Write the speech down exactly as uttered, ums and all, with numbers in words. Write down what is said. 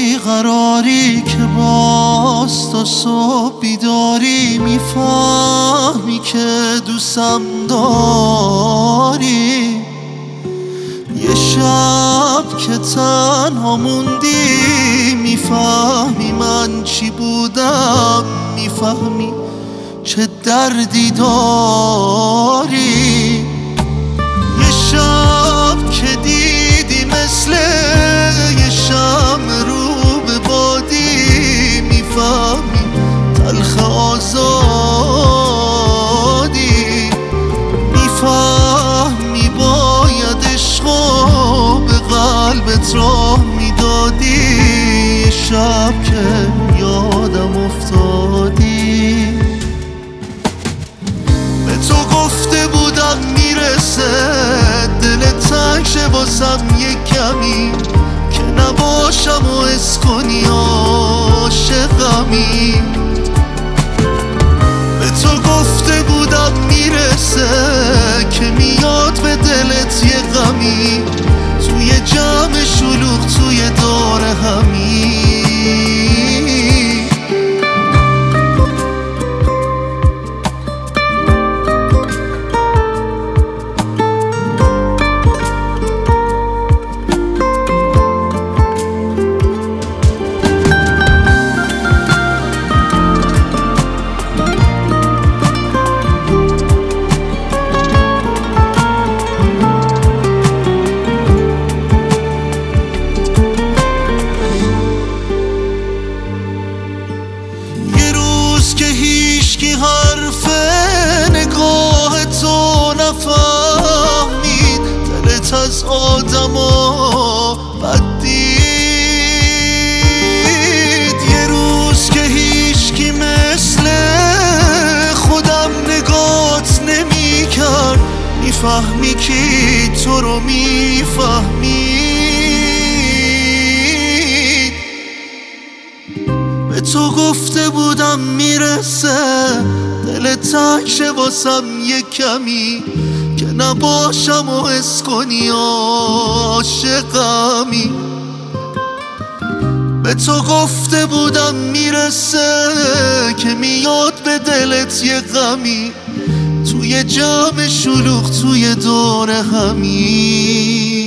بیقراری که باز تا صبح بیداری، میفهمی که دوستم داری. یه شب که تنها موندی، میفهمی من چی بودم، میفهمی چه دردی داری. یه شب که دیدی مثل یه شمع رو به بادی، میفهمی تلخ آزادی. میفهمی باید عشقو به قلبت راه میدادی. یه شب که یادم افتادی، به تو گفته بودم میرسه دلت تنگ شه واسم یه کمی، که نباشم و حس کنی عاشقمی. به تو گفته بودم میرسه که میاد به دلت یه غمی، توی جمع شلوغ توی دور همی. که هیچکی حرف نگاه تو نفهمید، دلت از آدما بد دید. یه روز که هیچکی مثل خودم نگات نمی کرد، میفهمی کی تو رو میفهمی. به تو گفته بودم میرسه دلت تنگ شه واسم یه کمی، که نباشم و حس کنی عاشقمی. به تو گفته بودم میرسه که میاد به دلت یه غمی، توی جمع شلوغ توی دور همی.